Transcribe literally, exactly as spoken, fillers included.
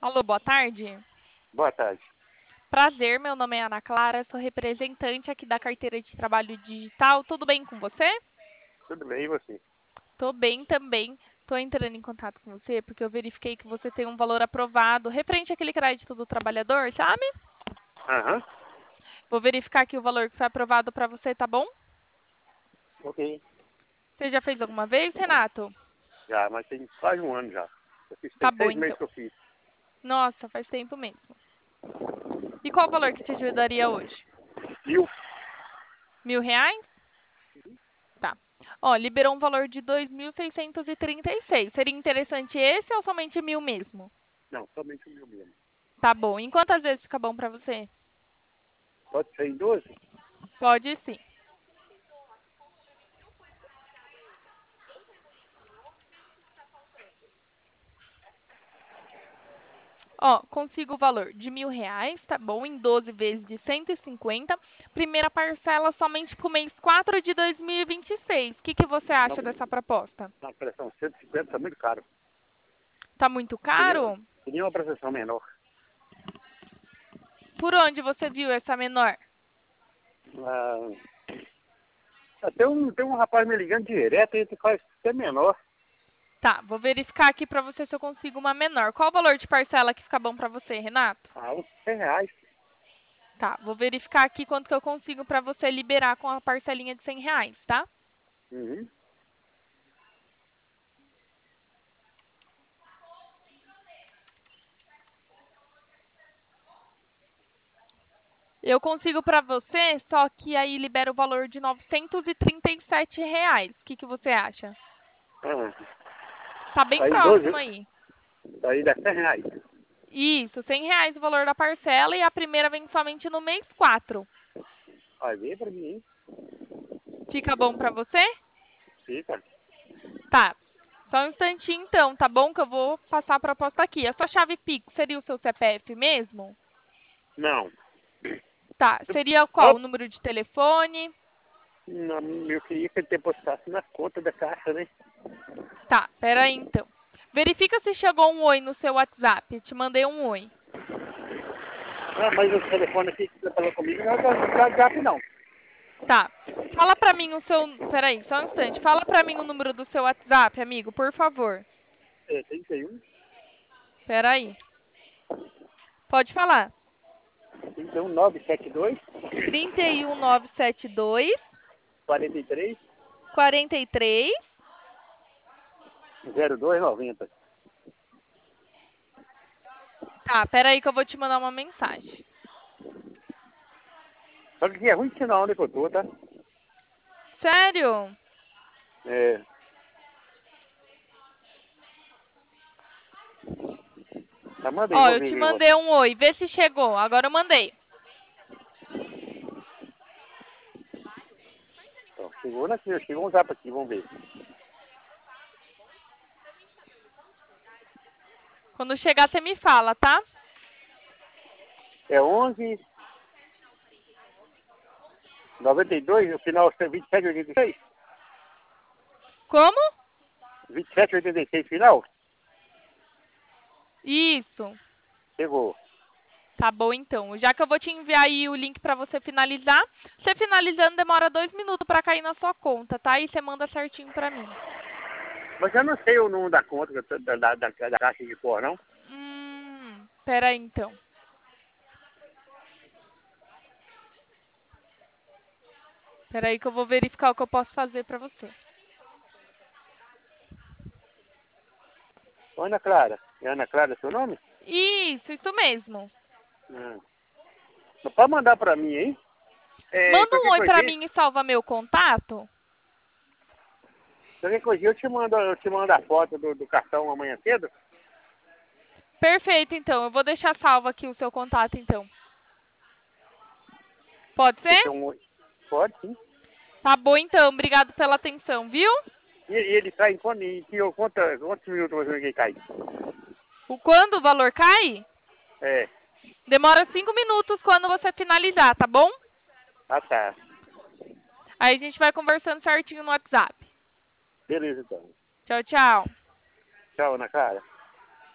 Alô, boa tarde. Boa tarde. Prazer, meu nome é Ana Clara, sou representante aqui da carteira de trabalho digital. Tudo bem com você? Tudo bem, e você? Tô bem também. Tô entrando em contato com você porque eu verifiquei que você tem um valor aprovado referente àquele crédito do trabalhador, sabe? Aham, Vou verificar aqui o valor que foi aprovado para você, tá bom? ok. Você já fez alguma vez, Renato? Já, mas tem quase um ano já. Eu fiz, Tá tem bom, seis meses então. que eu fiz. Nossa, faz tempo mesmo. E qual o valor que te ajudaria hoje? Mil? Mil reais? Tá. Ó, liberou um valor de dois mil seiscentos e trinta e seis. Seria interessante esse ou somente mil mesmo? Não, somente o mil mesmo. Tá bom. Em quantas vezes fica bom pra você? Pode ser em doze? Pode sim. Ó, consigo o valor de mil reais, tá bom? Em doze vezes de cento e cinquenta. Primeira parcela somente pro mês quatro de dois mil e vinte e seis. O que, que você Não, acha dessa proposta? na pressão cento e cinquenta está muito caro. Tá muito Queria, caro? queria uma prestação menor. Por onde você viu essa menor? Ah, tem, um, tem um rapaz me ligando direto e ele faz até menor. Tá, vou verificar aqui pra você se eu consigo uma menor. Qual o valor de parcela que fica bom pra você, Renato? Ah, uns cem reais. Tá, vou verificar aqui quanto que eu consigo para você liberar com a parcelinha de cem reais, tá? Uhum. Eu consigo para você, só que aí libera o valor de novecentos e trinta e sete reais. O que, que você acha? Ah, Tá bem aí doze, próximo aí. aí dá cem reais. Isso, cem reais o valor da parcela e a primeira vem somente no mês quatro. Vai ver pra mim, hein? Fica bom para você? Fica. Tá. Só um instantinho então, tá bom? Que eu vou passar a proposta aqui. A sua chave Pix seria o seu C P F mesmo? Não. Tá. Seria qual? O Opa! número de telefone? Não, eu queria que ele depositasse na conta da caixa, né? Tá, pera aí então. Verifica se chegou um oi no seu WhatsApp. Te mandei um oi. Ah, mas o telefone aqui que você falou comigo não é do WhatsApp, não. Tá. Fala pra mim o seu. Pera aí, só um instante. Fala pra mim o número do seu WhatsApp, amigo, por favor. É trinta e um, Pera aí. Pode falar. trinta e um, nove sete dois, trinta e um nove sete dois, quarenta e três, quarenta e três. zero dois noventa. Tá, pera aí que eu vou te mandar uma mensagem. Só que aqui é ruim de sinal onde que eu tô, tá? Sério? É. Tá, manda aí, Ó, vou eu ver te quem você. mandei um oi. Vê se chegou. Agora eu mandei. Ó, chegou aqui, chegou um zap aqui, vamos ver. Quando chegar, você me fala, tá? É onze, noventa e dois, o final é vinte e sete, oitenta e seis? Como? vinte e sete, oitenta e seis final? Isso. Chegou. Tá bom, então. Já que eu vou te enviar aí o link para você finalizar. Você finalizando demora dois minutos para cair na sua conta, tá? E você manda certinho para mim. Mas eu não sei o número da conta da, da, da, da caixa de cor, não. Hum, pera aí, então. Pera aí que eu vou verificar o que eu posso fazer para você. Ô, Ana Clara. É Ana Clara seu nome? Isso, isso mesmo. Hum. Mas pode mandar pra mim, hein? É, Manda um qualquer oi para coisinha, mim e salva meu contato. qualquer coisinha eu te mando, eu te mando a foto do, do cartão amanhã cedo. Perfeito, então. Eu vou deixar salvo aqui o seu contato, então. Pode Você ser? tem um... Pode, sim. Tá bom, então. Obrigado pela atenção, viu? E, e ele cai em quanto, em que- quanto- quantos minutos você que ele cai? O quando o valor cai? É, Demora cinco minutos quando você finalizar, tá bom? ah tá. Aí a gente vai conversando certinho no WhatsApp. Beleza então. Tchau, tchau. Tchau, Ana Clara.